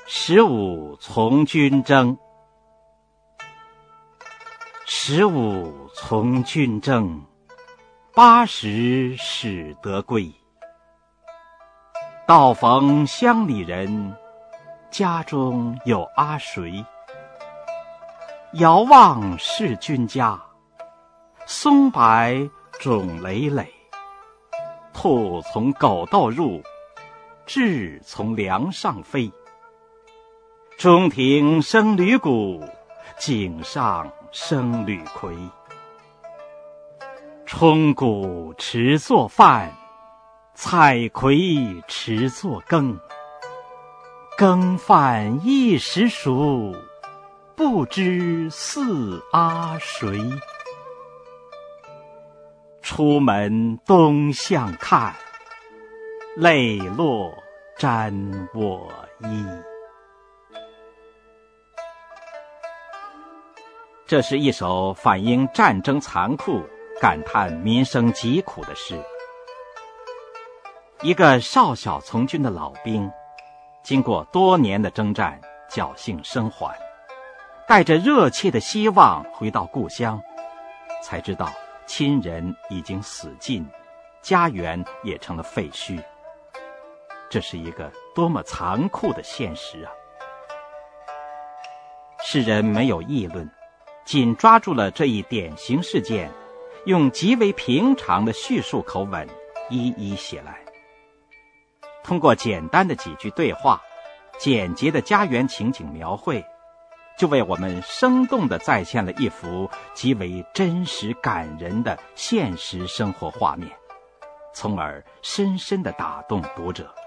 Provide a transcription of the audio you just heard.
15从军征。15从军征，80始得归。道逢乡里人，家中有阿谁？遥望是君家，松柏种累累。兔从狗窦入，雉从梁上飞。中庭生吕鼓，井上生吕逵。冲鼓持作饭，采葵持作羹。羹饭一时熟，不知似阿谁。出门东向看，泪落沾我衣。这是一首反映战争残酷、感叹民生疾苦的诗。一个少小从军的老兵，经过多年的征战，侥幸生还，带着热切的希望回到故乡，才知道亲人已经死尽，家园也成了废墟。这是一个多么残酷的现实啊！诗人没有议论，仅抓住了这一典型事件，用极为平常的叙述口吻一一写来。通过简单的几句对话，简洁的家园情景描绘，就为我们生动地再现了一幅极为真实感人的现实生活画面，从而深深地打动读者。